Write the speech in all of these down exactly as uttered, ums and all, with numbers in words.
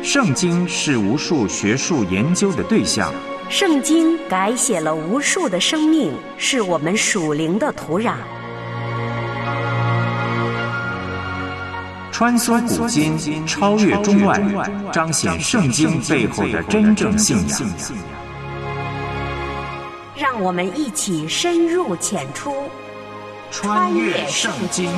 圣经是无数学术研究的对象， 圣经改写了无数的生命，是我们属灵的土壤。 穿梭古今，超越中外，彰显圣经背后的真正信仰。 让我们一起深入浅出， 穿越圣经。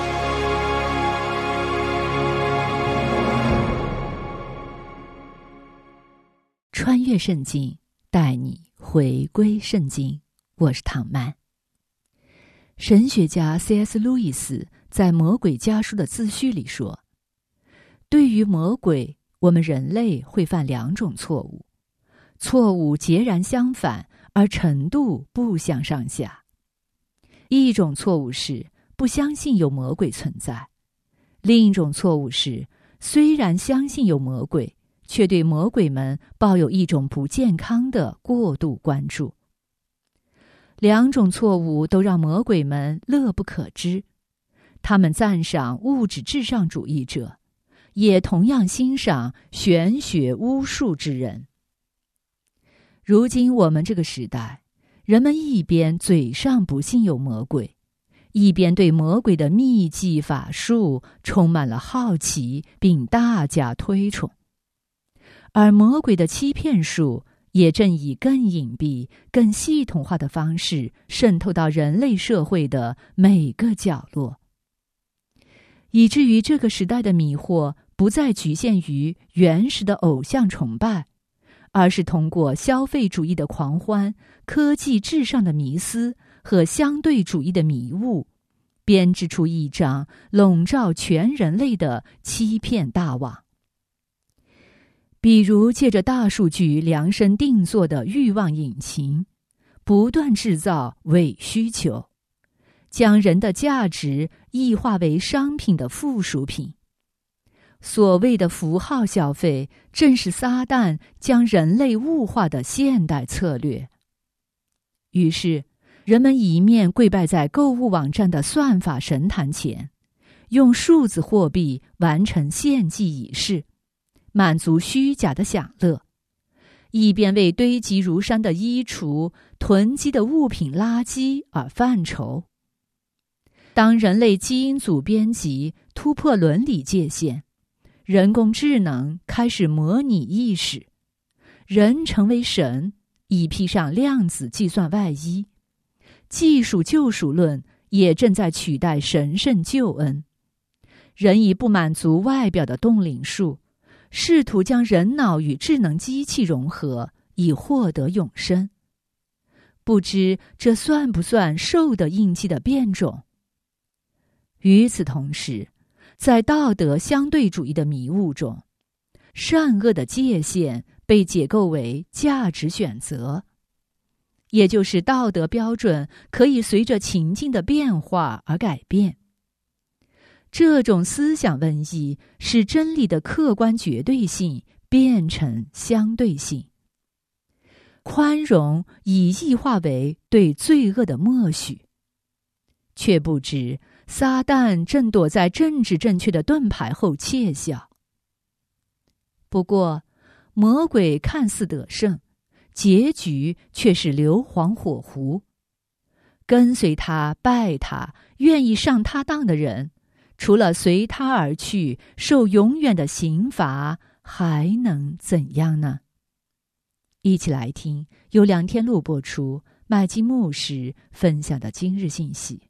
穿越圣经，带你回归圣经。我是唐曼。神学家 C S 路易斯在《魔鬼家书》的自序里说，对于魔鬼，我们人类会犯两种错误，错误截然相反，而程度不相上下。一种错误是不相信有魔鬼存在，另一种错误是虽然相信有魔鬼，却对魔鬼们抱有一种不健康的过度关注。两种错误都让魔鬼们乐不可支，他们赞赏物质至上主义者，也同样欣赏玄学巫术之人。如今我们这个时代，人们一边嘴上不信有魔鬼，一边对魔鬼的秘技法术充满了好奇，并大加推崇。而魔鬼的欺骗术也正以更隐蔽、更系统化的方式渗透到人类社会的每个角落，以至于这个时代的迷惑不再局限于原始的偶像崇拜，而是通过消费主义的狂欢、科技至上的迷思和相对主义的迷雾，编织出一张笼罩全人类的欺骗大网。比如借着大数据量身定做的欲望引擎，不断制造伪需求，将人的价值异化为商品的附属品。所谓的符号消费，正是撒旦将人类物化的现代策略。于是，人们一面跪拜在购物网站的算法神坛前，用数字货币完成献祭仪式，满足虚假的享乐，一边为堆积如山的衣橱、囤积的物品垃圾而犯愁。当人类基因组编辑突破伦理界限，人工智能开始模拟意识，人成为神，已披上量子计算外衣，技术救赎论也正在取代神圣救恩。人以不满足外表的动灵术，试图将人脑与智能机器融合，以获得永生。不知这算不算兽的印记的变种？与此同时，在道德相对主义的迷雾中，善恶的界限被解构为价值选择，也就是道德标准可以随着情境的变化而改变。这种思想瘟疫使真理的客观绝对性变成相对性，宽容已异化为对罪恶的默许，却不知撒旦正躲在政治正确的盾牌后窃笑。不过，魔鬼看似得胜，结局却是硫磺火湖。跟随他、拜他、愿意上他当的人，除了随他而去，受永远的刑罚，还能怎样呢？一起来听由梁天禄播出，麦基牧师分享的今日信息。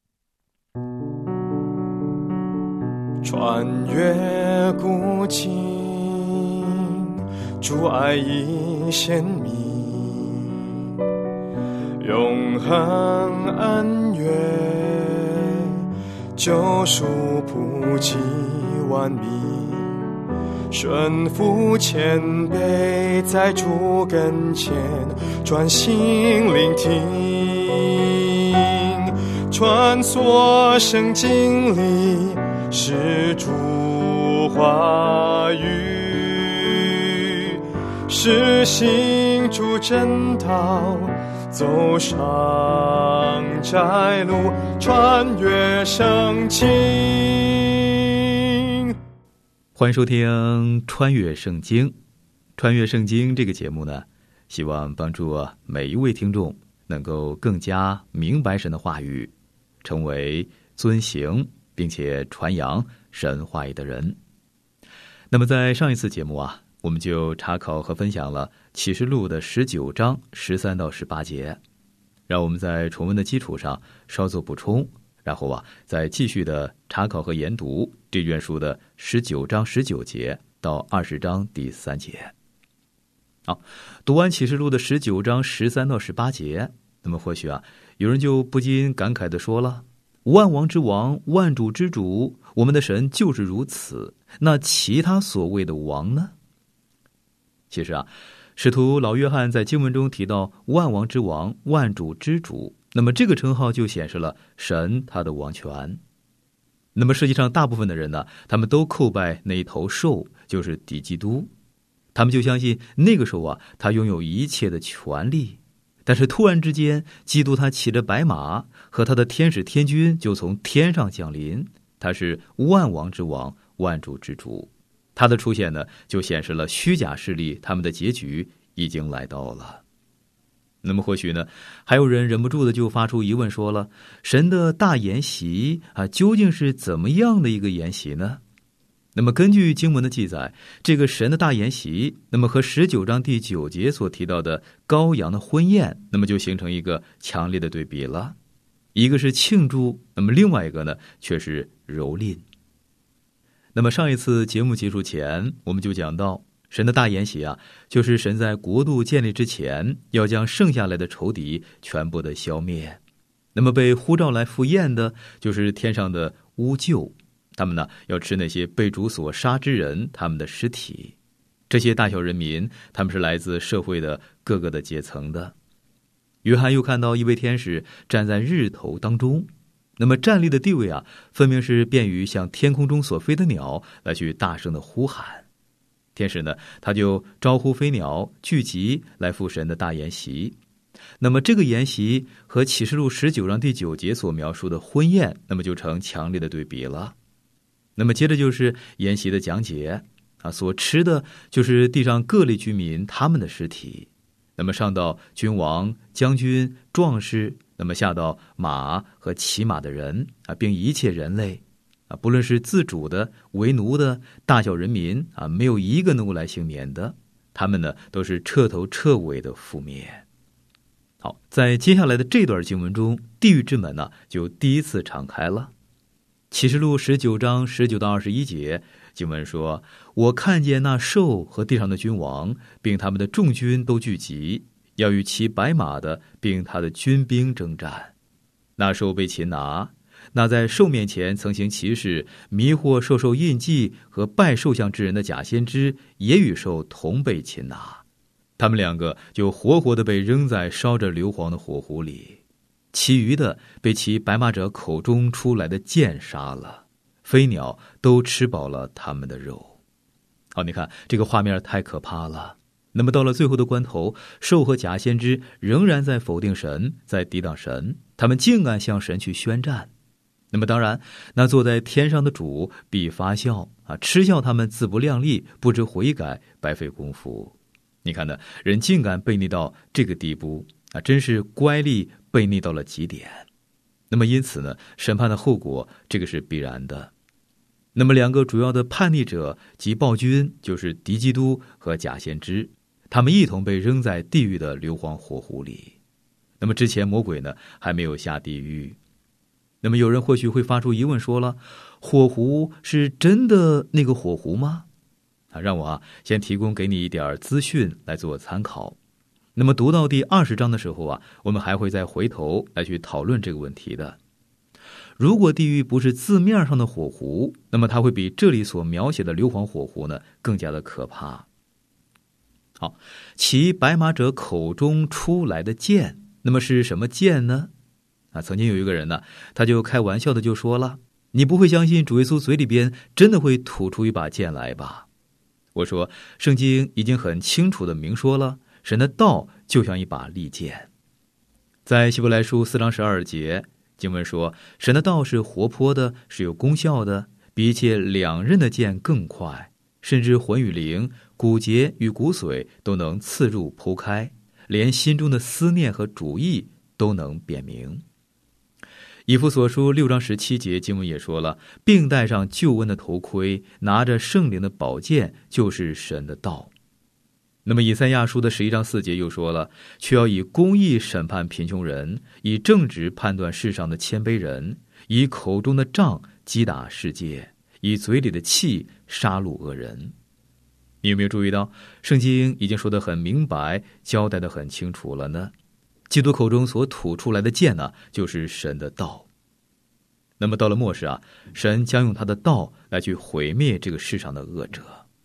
穿越古今，主爱已显明，永恒恩怨，救赎普及万民，顺服谦卑，在主跟前专心聆听，穿梭圣经里是主话语，是行主真道，走上窄路，穿越圣经。 欢迎收听穿越圣经。穿越圣经这个节目呢，希望帮助每一位听众能够更加明白神的话语，成为遵行并且传扬神话语的人。那么在上一次节目啊，我们就查考和分享了启示录的十九章十三到十八节，让我们在重温的基础上稍作补充，然后啊，再继续的查考和研读这卷书的十九章十九节到二十章第三节。好，读完启示录的十九章十三到十八节，那么或许啊，有人就不禁感慨地说了：万王之王，万主之主，我们的神就是如此，那其他所谓的王呢？其实啊，使徒老约翰在经文中提到万王之王，万主之主，那么这个称号就显示了神他的王权。那么实际上大部分的人呢，他们都叩拜那一头兽，就是敌基督。他们就相信那个时候啊，他拥有一切的权利。但是突然之间，基督他骑着白马，和他的天使天军就从天上降临，他是万王之王，万主之主。他的出现呢，就显示了虚假势力他们的结局已经来到了。那么或许呢，还有人忍不住的就发出疑问，说了：神的大筵席啊，究竟是怎么样的一个筵席呢？那么根据经文的记载，这个神的大筵席，那么和十九章第九节所提到的羔羊的婚宴，那么就形成一个强烈的对比了。一个是庆祝，那么另外一个呢，却是蹂躏。那么上一次节目结束前，我们就讲到神的大筵席啊，就是神在国度建立之前，要将剩下来的仇敌全部的消灭。那么被呼召来赴宴的，就是天上的巫厩。他们呢，要吃那些被主所杀之人他们的尸体。这些大小人民，他们是来自社会的各个的阶层的。约翰又看到一位天使站在日头当中，那么站立的地位啊，分明是便于向天空中所飞的鸟来去大声的呼喊。天使呢，他就招呼飞鸟聚集来赴神的大筵席。那么这个筵席和启示录十九章第九节所描述的婚宴，那么就成强烈的对比了。那么接着就是筵席的讲解啊，所吃的就是地上各类居民他们的尸体。那么上到君王、将军、壮士，那么下到马和骑马的人啊，并一切人类啊，不论是自主的、为奴的、大小人民啊，没有一个能够来幸免的，他们呢都是彻头彻尾的覆灭。好，在接下来的这段经文中，地狱之门呢就第一次敞开了。启示录十九章十九到二十一节，经文说：我看见那兽和地上的君王，并他们的众军都聚集，要与骑白马的，并他的军兵征战。那兽被擒拿，那在兽面前曾行奇事，迷惑兽兽印记和拜兽像之人的假先知，也与兽同被擒拿。他们两个就活活的被扔在烧着硫磺的火湖里。其余的被其白马者口中出来的箭杀了，飞鸟都吃饱了他们的肉。好，你看这个画面太可怕了。那么到了最后的关头，兽和假先知仍然在否定神，在抵挡神，他们竟敢向神去宣战。那么当然，那坐在天上的主必发笑啊，嗤笑他们自不量力，不知悔改，白费功夫。你看呢，人竟敢悖逆到这个地步啊，真是乖戾悖逆到了极点。那么因此呢，审判的后果，这个是必然的。那么两个主要的叛逆者及暴君，就是敌基督和假先知，他们一同被扔在地狱的硫磺火湖里。那么之前魔鬼呢，还没有下地狱。那么有人或许会发出疑问，说了，火湖是真的那个火湖吗？啊，让我啊先提供给你一点资讯来做参考。那么读到第二十章的时候啊，我们还会再回头来去讨论这个问题的。如果地狱不是字面上的火湖，那么它会比这里所描写的硫磺火湖呢更加的可怕。好，骑白马者口中出来的剑，那么是什么剑呢？啊，曾经有一个人呢，他就开玩笑的就说了，你不会相信主耶稣嘴里边真的会吐出一把剑来吧？我说，圣经已经很清楚的明说了，神的道就像一把利剑。在希伯来书四章十二节，经文说，神的道是活泼的，是有功效的， 比起两刃的剑更快，甚至魂与灵、骨节与骨髓都能刺入剖开，连心中的思念和主意都能辨明。以弗所书六章十七节经文也说了，并戴上救恩的头盔，拿着圣灵的宝剑，就是神的道。那么以赛亚书的十一章四节又说了，却要以公义审判贫穷人，以正直判断世上的谦卑人，以口中的杖击打世界，以嘴里的气杀戮恶人。你有没有注意到，圣经已经说得很明白，交代得很清楚了呢？基督口中所吐出来的剑呢，就是神的道。那么到了末世啊，神将用他的道来去毁灭这个世上的恶者。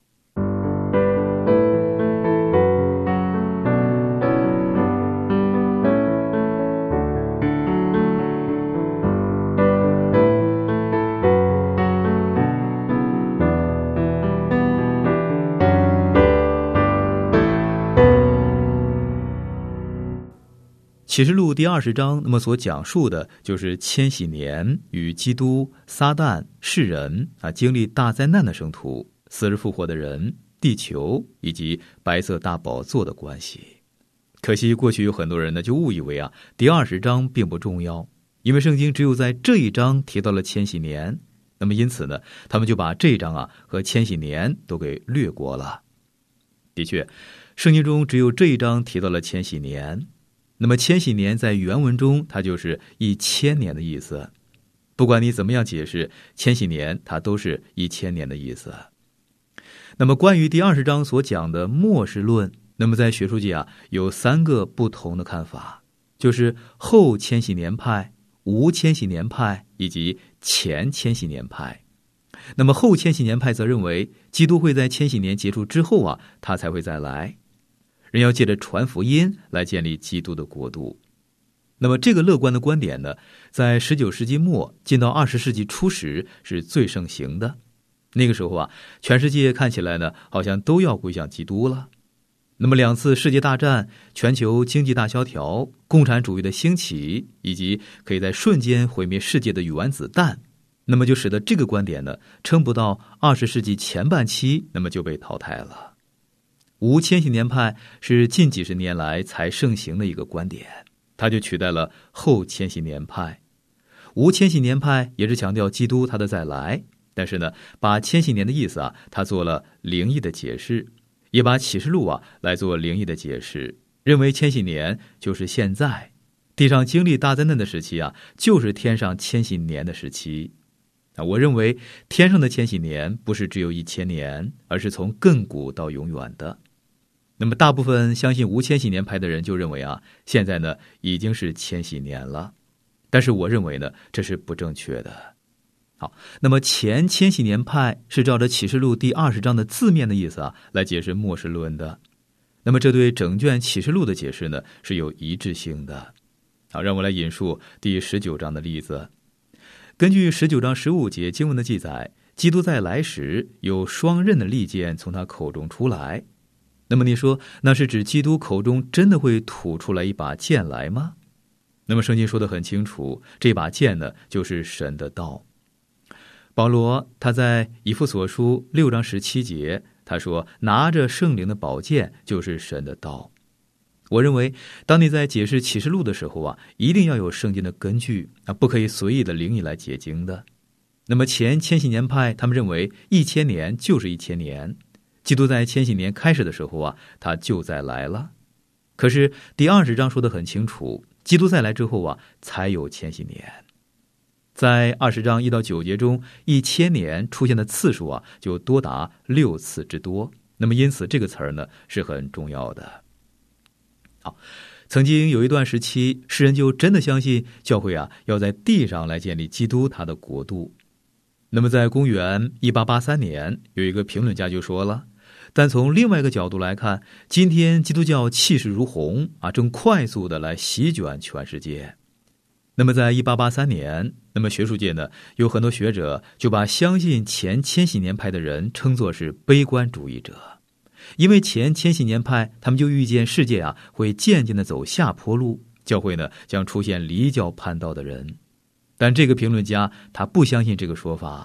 启示录第二十章，那么所讲述的就是千禧年与基督、撒旦、世人啊经历大灾难的圣徒、死而复活的人、地球以及白色大宝座的关系。可惜过去有很多人呢就误以为啊第二十章并不重要，因为圣经只有在这一章提到了千禧年，那么因此呢他们就把这一章啊和千禧年都给略过了。的确，圣经中只有这一章提到了千禧年。那么千禧年在原文中它就是一千年的意思，不管你怎么样解释，千禧年它都是一千年的意思。那么关于第二十章所讲的末世论，那么在学术界啊有三个不同的看法，就是后千禧年派、无千禧年派以及前千禧年派。那么后千禧年派则认为基督会在千禧年结束之后啊他才会再来，人要借着传福音来建立基督的国度。那么这个乐观的观点呢，在十九世纪末进到二十世纪初时是最盛行的。那个时候啊，全世界看起来呢，好像都要归向基督了。那么两次世界大战、全球经济大萧条、共产主义的兴起，以及可以在瞬间毁灭世界的原子弹，那么就使得这个观点呢，撑不到二十世纪前半期，那么就被淘汰了。无千禧年派是近几十年来才盛行的一个观点，它就取代了后千禧年派。无千禧年派也是强调基督他的再来，但是呢，把千禧年的意思啊，他做了灵异的解释，也把启示录啊来做灵异的解释，认为千禧年就是现在，地上经历大灾难的时期啊，就是天上千禧年的时期。啊，我认为天上的千禧年不是只有一千年，而是从亘古到永远的。那么大部分相信无千禧年派的人就认为啊，现在呢已经是千禧年了，但是我认为呢这是不正确的。好，那么前千禧年派是照着启示录第二十章的字面的意思啊来解释末世论的，那么这对整卷启示录的解释呢是有一致性的。好，让我来引述第十九章的例子。根据十九章十五节经文的记载，基督再来时有双刃的利剑从他口中出来。那么你说，那是指基督口中真的会吐出来一把剑来吗？那么圣经说得很清楚，这把剑呢就是神的道。保罗他在以弗所书六章十七节他说，拿着圣灵的宝剑就是神的道。我认为当你在解释启示录的时候啊，一定要有圣经的根据啊，不可以随意的灵意来解经的。那么前千禧年派他们认为一千年就是一千年，基督在千禧年开始的时候啊，他就再来了。可是第二十章说得很清楚，基督再来之后啊，才有千禧年。在二十章一到九节中，一千年出现的次数啊，就多达六次之多。那么因此这个词儿呢是很重要的。好，曾经有一段时期，世人就真的相信教会啊要在地上来建立基督他的国度。那么在公元一八八三年，有一个评论家就说了，但从另外一个角度来看，今天基督教气势如虹啊，正快速的来席卷全世界。那么在一八八三年，那么学术界呢有很多学者就把相信前千禧年派的人称作是悲观主义者，因为前千禧年派他们就预见世界啊会渐渐的走下坡路，教会呢将出现离教叛道的人。但这个评论家他不相信这个说法，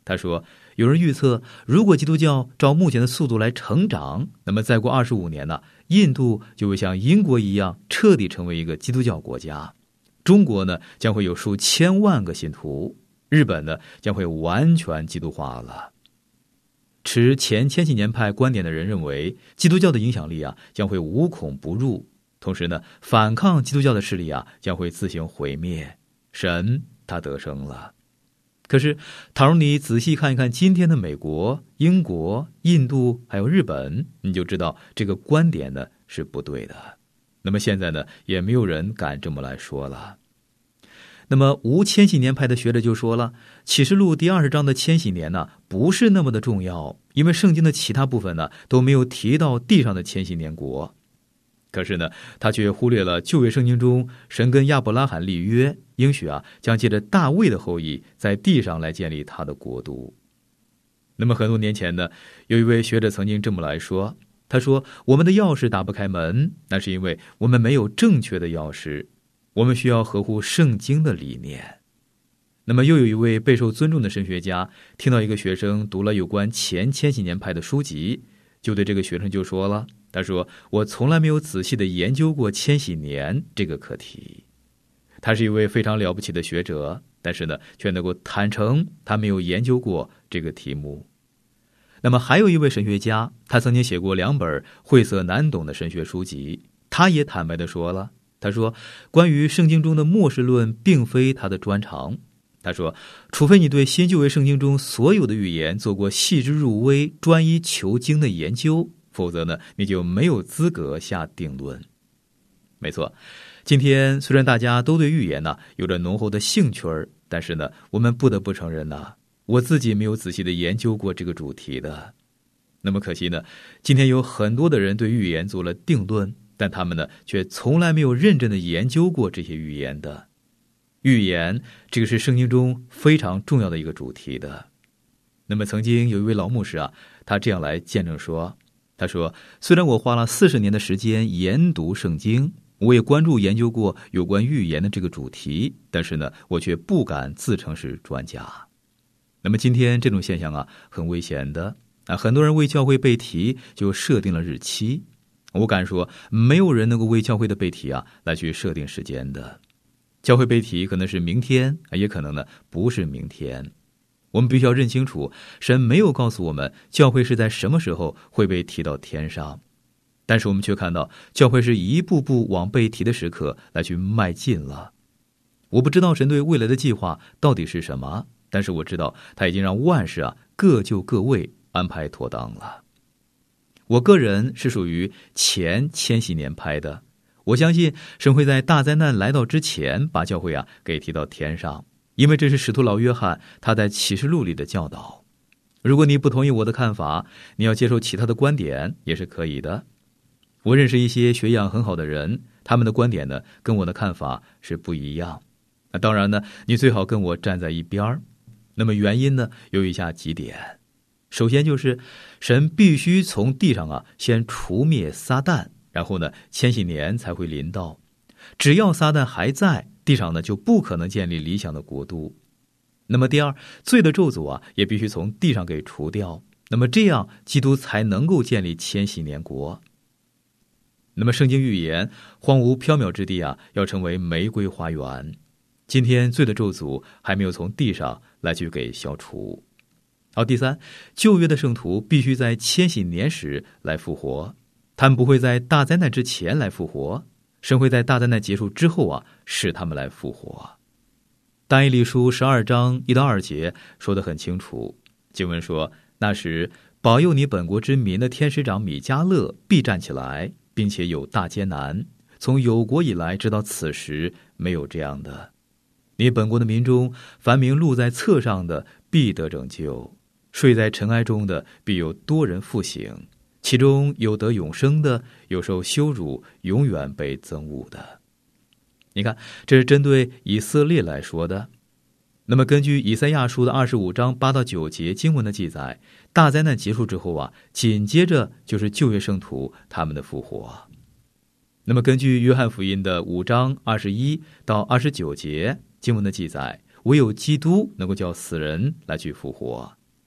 他说，有人预测，如果基督教照目前的速度来成长，那么再过二十五年呢，印度就会像英国一样彻底成为一个基督教国家，中国呢将会有数千万个信徒，日本呢将会完全基督化了。持前千禧年派观点的人认为，基督教的影响力啊将会无孔不入，同时呢，反抗基督教的势力啊将会自行毁灭，神他得胜了。可是，倘若你仔细看一看今天的美国、英国、印度还有日本，你就知道这个观点呢是不对的。那么现在呢，也没有人敢这么来说了。那么无千禧年派的学者就说了，启示录第二十章的千禧年呢，不是那么的重要，因为圣经的其他部分呢都没有提到地上的千禧年国。可是呢，他却忽略了旧约圣经中神跟亚伯拉罕立约，应许啊将借着大卫的后裔在地上来建立他的国度。那么很多年前呢，有一位学者曾经这么来说，他说，我们的钥匙打不开门，那是因为我们没有正确的钥匙，我们需要合乎圣经的理念。那么又有一位备受尊重的神学家听到一个学生读了有关前千禧年派的书籍，就对这个学生就说了，他说，我从来没有仔细的研究过千禧年这个课题。他是一位非常了不起的学者，但是呢，却能够坦诚他没有研究过这个题目。那么还有一位神学家，他曾经写过两本晦涩难懂的神学书籍，他也坦白地说了，他说，关于圣经中的末世论并非他的专长。他说，除非你对新旧约圣经中所有的预言做过细致入微、专一求精的研究，否则呢，你就没有资格下定论。没错，今天虽然大家都对预言呢有着浓厚的兴趣儿，但是呢，我们不得不承认呢，我自己没有仔细的研究过这个主题的。那么可惜呢，今天有很多的人对预言做了定论，但他们呢却从来没有认真的研究过这些预言的。预言这个是圣经中非常重要的一个主题的。那么曾经有一位老牧师啊，他这样来见证说，他说，虽然我花了四十年的时间研读圣经，我也关注研究过有关预言的这个主题，但是呢，我却不敢自称是专家。那么今天这种现象啊，很危险的啊，很多人为教会背题就设定了日期。我敢说，没有人能够为教会的背题啊来去设定时间的。教会背题可能是明天，也可能呢不是明天。我们必须要认清楚，神没有告诉我们教会是在什么时候会被提到天上，但是我们却看到教会是一步步往被提的时刻来去迈进了。我不知道神对未来的计划到底是什么，但是我知道他已经让万事啊各就各位，安排妥当了。我个人是属于前千禧年派的，我相信神会在大灾难来到之前把教会啊给提到天上，因为这是使徒老约翰他在启示录里的教导。如果你不同意我的看法，你要接受其他的观点也是可以的。我认识一些学养很好的人，他们的观点呢跟我的看法是不一样。那当然呢，你最好跟我站在一边。那么原因呢有以下几点。首先就是神必须从地上啊先除灭撒旦，然后呢千禧年才会临到。只要撒旦还在，地上呢就不可能建立理想的国度。那么第二，罪的咒诅啊也必须从地上给除掉，那么这样基督才能够建立千禧年国。那么圣经预言荒芜缥缈之地啊要成为玫瑰花园，今天罪的咒诅还没有从地上来去给消除。好，第三，旧约的圣徒必须在千禧年时来复活，他们不会在大灾难之前来复活，神会在大灾难结束之后啊使他们来复活。但以理书十二章一到二节说得很清楚，经文说，那时保佑你本国之民的天使长米迦勒必站起来，并且有大艰难，从有国以来直到此时没有这样的。你本国的民中，凡名录在册上的必得拯救，睡在尘埃中的必有多人复醒，其中有得永生的，有受羞辱，永远被憎恶的。你看，这是针对以色列来说的。那么根据以赛亚书的二十五章八到九节经文的记载，大灾难结束之后啊，紧接着就是旧约圣徒他们的复活。那么根据约翰福音的五章二十一到二十九节经文的记载，唯有基督能够叫死人来去复活。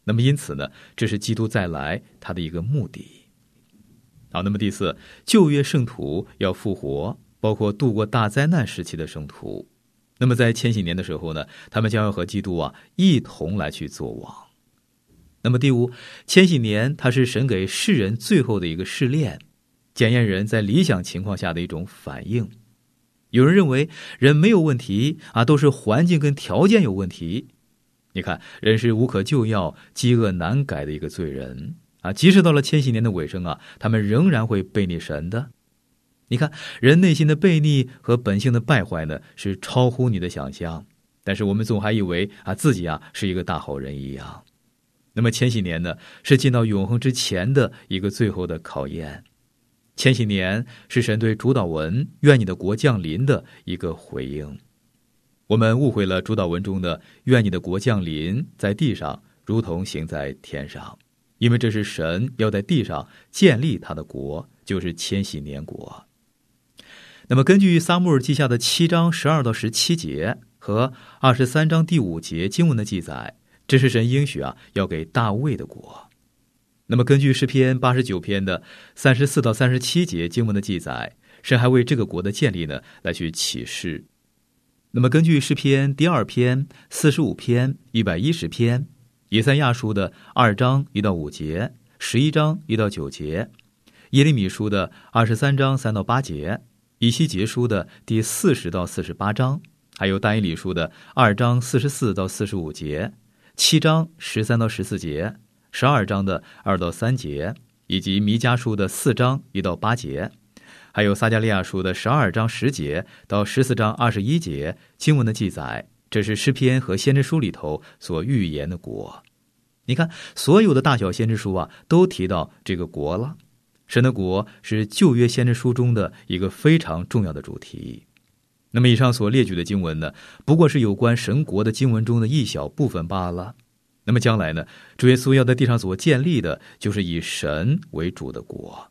那么因此呢，这是基督再来他的一个目的。好，那么第四，旧约圣徒要复活，包括度过大灾难时期的圣徒。那么在千禧年的时候呢，他们将要和基督啊一同来去作王。那么第五，千禧年它是神给世人最后的一个试炼，检验人在理想情况下的一种反应。有人认为人没有问题啊，都是环境跟条件有问题。你看，人是无可救药、饥饿难改的一个罪人啊，即使到了千禧年的尾声啊，他们仍然会背逆神的。你看，人内心的悖逆和本性的败坏呢，是超乎你的想象。但是我们总还以为啊，自己啊是一个大好人一样。那么千禧年呢，是进到永恒之前的一个最后的考验。千禧年是神对主祷文愿你的国降临的一个回应。我们误会了主祷文中的愿你的国降临在地上如同行在天上，因为这是神要在地上建立他的国，就是千禧年国。那么根据撒母耳记下的七章十二到十七节和二十三章第五节经文的记载，这是神应许啊要给大卫的国。那么根据诗篇八十九篇的三十四到三十七节经文的记载，神还为这个国的建立呢来去启示。那么根据诗篇第二篇、四十五篇、一百一十篇、以赛亚书的二章一到五节、十一章一到九节、耶利米书的二十三章三到八节、以西结书的第四十到四十八章，还有但以理书的二章四十四到四十五节、七章十三到十四节、十二章的二到三节，以及弥迦书的四章一到八节，还有撒迦利亚书的十二章十节到十四章二十一节经文的记载，这是诗篇和先知书里头所预言的国。你看，所有的大小先知书啊，都提到这个国了。神的国是旧约先知书中的一个非常重要的主题。那么以上所列举的经文呢，不过是有关神国的经文中的一小部分罢了。那么将来呢，主耶稣要在地上所建立的，就是以神为主的国。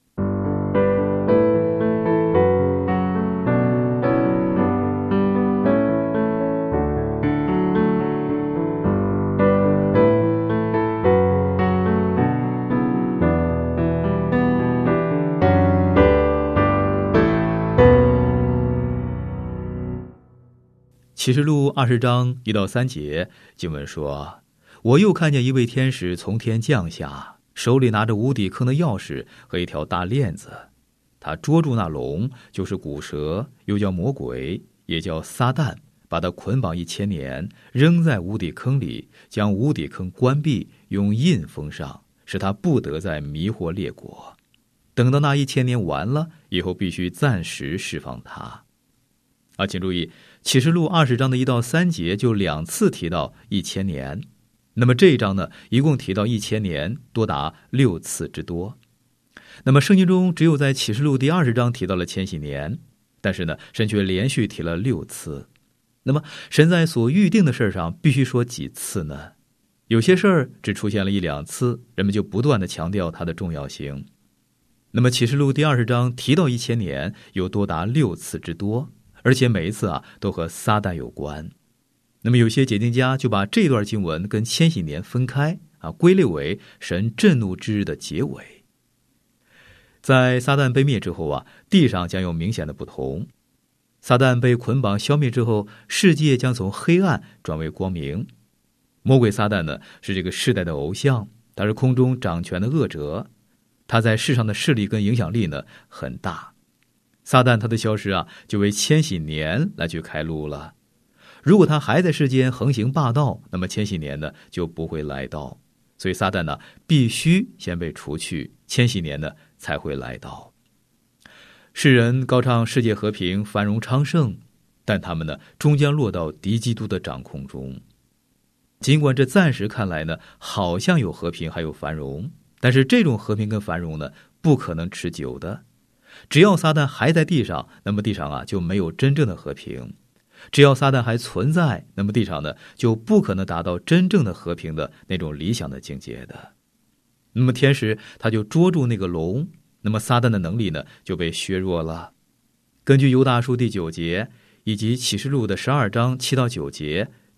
启示录二十章一到三节经文说，我又看见一位天使从天降下，手里拿着无底坑的钥匙和一条大链子，他捉住那龙，就是古蛇，又叫魔鬼，也叫撒旦，把他捆绑一千年，扔在无底坑里，将无底坑关闭，用印封上，使他不得再迷惑列国。等到那一千年完了以后，必须暂时释放他。啊，请注意，启示录二十章的一到三节就两次提到一千年，那么这一章呢，一共提到一千年多达六次之多。那么圣经中只有在启示录第二十章提到了千禧年，但是呢，神却连续提了六次。那么神在所预定的事上必须说几次呢？有些事儿只出现了一两次，人们就不断的强调它的重要性。那么启示录第二十章提到一千年有多达六次之多，而且每一次啊都和撒旦有关。那么有些解经家就把这段经文跟千禧年分开啊，归类为神震怒之日的结尾。在撒旦被灭之后啊，地上将有明显的不同。撒旦被捆绑消灭之后，世界将从黑暗转为光明。魔鬼撒旦呢，是这个世代的偶像，他是空中掌权的恶者，他在世上的势力跟影响力呢很大。撒旦他的消失啊，就为千禧年来去开路了。如果他还在世间横行霸道，那么千禧年呢就不会来到。所以撒旦呢必须先被除去，千禧年呢才会来到。世人高唱世界和平繁荣昌盛，但他们呢终将落到敌基督的掌控中。尽管这暂时看来呢好像有和平还有繁荣，但是这种和平跟繁荣呢不可能持久的。只要撒旦还在地上，那么地上啊就没有真正的和平。只要撒旦还存在，那么地上呢就不可能达到真正的和平的那种理想的境界的。那么天使他就捉住那个龙，那么撒旦的能力呢就被削弱了。根据犹大书第九节以及启示录的十二章七到九节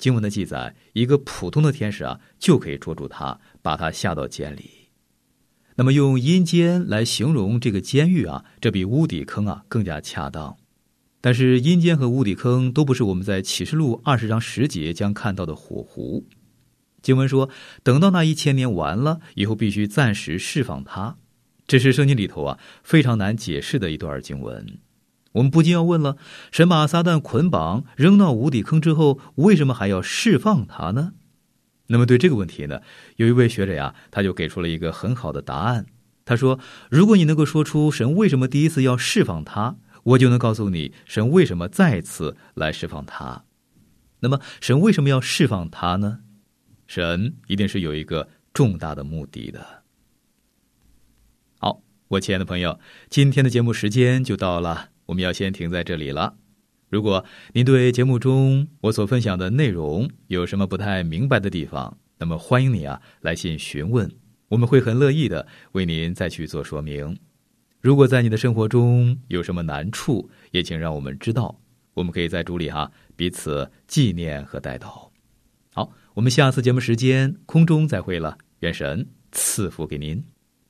经文的记载，一个普通的天使啊，就可以捉住他，把他下到监里。那么用阴间来形容这个监狱啊，这比无底坑啊更加恰当。但是阴间和无底坑都不是我们在启示录二十章十节将看到的火湖。经文说，等到那一千年完了以后，必须暂时释放他。这是圣经里头啊非常难解释的一段经文。我们不禁要问了，神把撒旦捆绑扔到无底坑之后，为什么还要释放他呢？那么对这个问题呢，有一位学者呀，他就给出了一个很好的答案。他说，如果你能够说出神为什么第一次要释放他，我就能告诉你神为什么再次来释放他。那么神为什么要释放他呢？神一定是有一个重大的目的的。好，我亲爱的朋友，今天的节目时间就到了，我们要先停在这里了。如果您对节目中我所分享的内容有什么不太明白的地方，那么欢迎你啊来信询问，我们会很乐意的为您再去做说明。如果在你的生活中有什么难处，也请让我们知道，我们可以在主里哈、啊、彼此纪念和代祷。好，我们下次节目时间空中再会了，愿神赐福给您。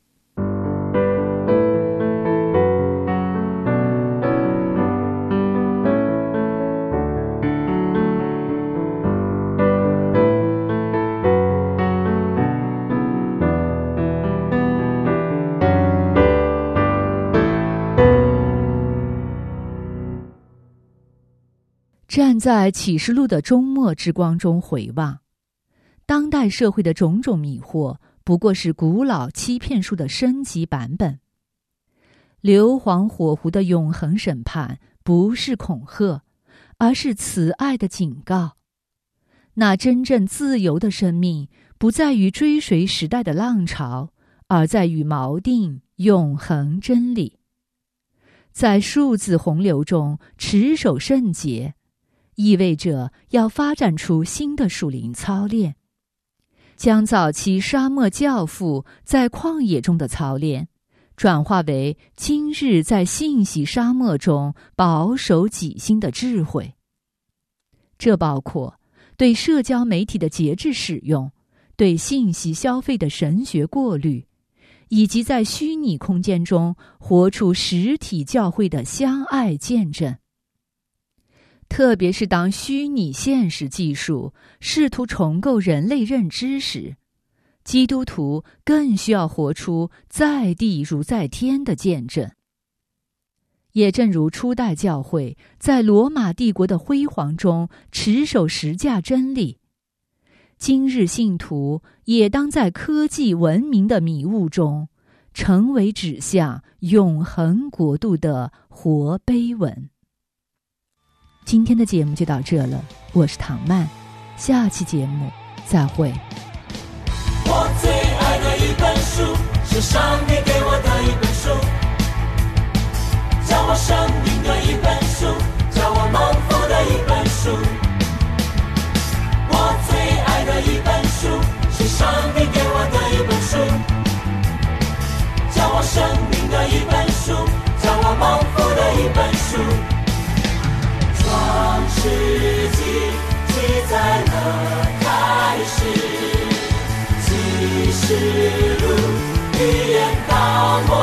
站在启示录的终末之光中回望，当代社会的种种迷惑不过是古老欺骗术的升级版本。硫磺火湖的永恒审判不是恐吓，而是慈爱的警告。那真正自由的生命不在于追随时代的浪潮，而在于锚定永恒真理。在数字洪流中持守圣洁，意味着要发展出新的属灵操练，将早期沙漠教父在旷野中的操练转化为今日在信息沙漠中保守己心的智慧。这包括对社交媒体的节制使用，对信息消费的神学过滤，以及在虚拟空间中活出实体教会的相爱见证。特别是当虚拟现实技术试图重构人类认知时，基督徒更需要活出在地如在天的见证。也正如初代教会在罗马帝国的辉煌中持守十架真理，今日信徒也当在科技文明的迷雾中成为指向永恒国度的活碑文。今天的节目就到这了，我是唐曼，下期节目再会。 我最爱的一本书，是上帝给我的一本书，教我生命的一本书，教我蒙福的一本书。我最爱的一本书，是上帝给我的一本书，教我生命的一本书，教我蒙福的一本书。创世纪记载了开始，启示录预言到末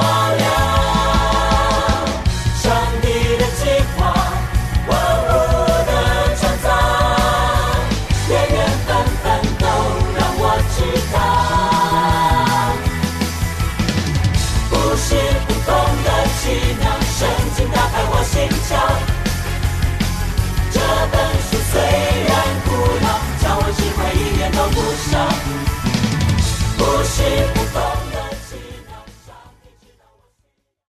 了，上帝的计划万物的创造，原原本本都让我知道，不是不懂的奇妙，圣经打开我心窍。